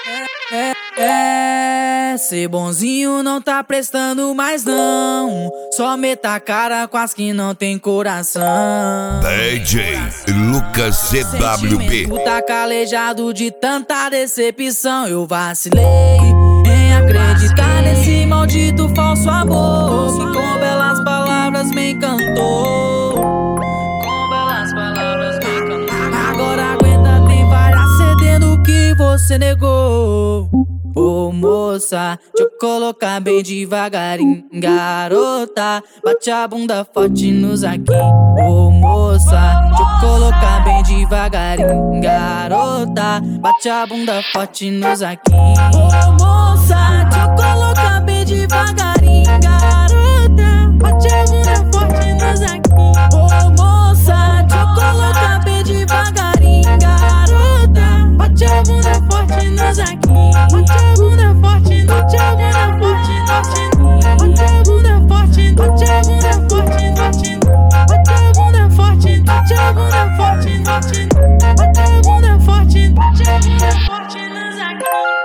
Ser bonzinho não tá prestando mais não. Só meta a cara com as que não tem coração. DJ Lucas CWB. Sentimento tá calejado de tanta decepção. Eu vacilei em acreditar nesse maldito falso amor que com belas palavras me encantou. Com belas palavras me encantou. Agora aguenta, tem várias cedendo que você negou. Ô moça, deixa eu colocar bem devagarinho. Garota, bate a bunda forte nos aqui. Ô moça, deixa eu colocar bem devagarinho. Garota, bate a bunda forte nos aqui. Ô moça, deixa eu colocar bem devagarinho. Garota, bate a bunda forte nos aqui. Ô moça, deixa eu colocar bem devagarinho. Garota, bate a bunda forte nos aqui. Bate a bunda forte, bate a bunda forte, bate a bunda forte, bate a bunda forte, bate a bunda forte, bate a bunda forte, bate a bunda forte, bate a bunda forte nos aqui.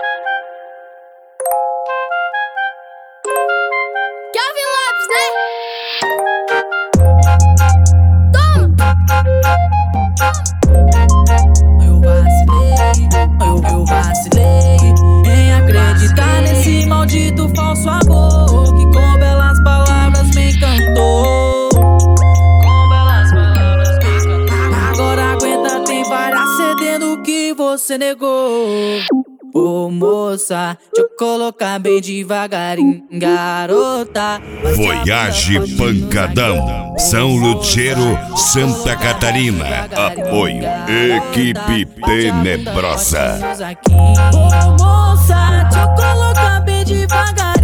Calvin Lopes, né? Toma! Eu vacilei em acreditar nesse maldito falso amor que com belas palavras me encantou. Com belas palavras me encantou. Agora aguenta, tem várias cedendo que você negou. Ô moça, deixa eu colocar bem devagarinho. Garota, Voyage Pancadão, São Lutero, Santa Catarina. Apoio Equipe Tenebrosa. Ô moça, deixa eu colocar bem devagarinho.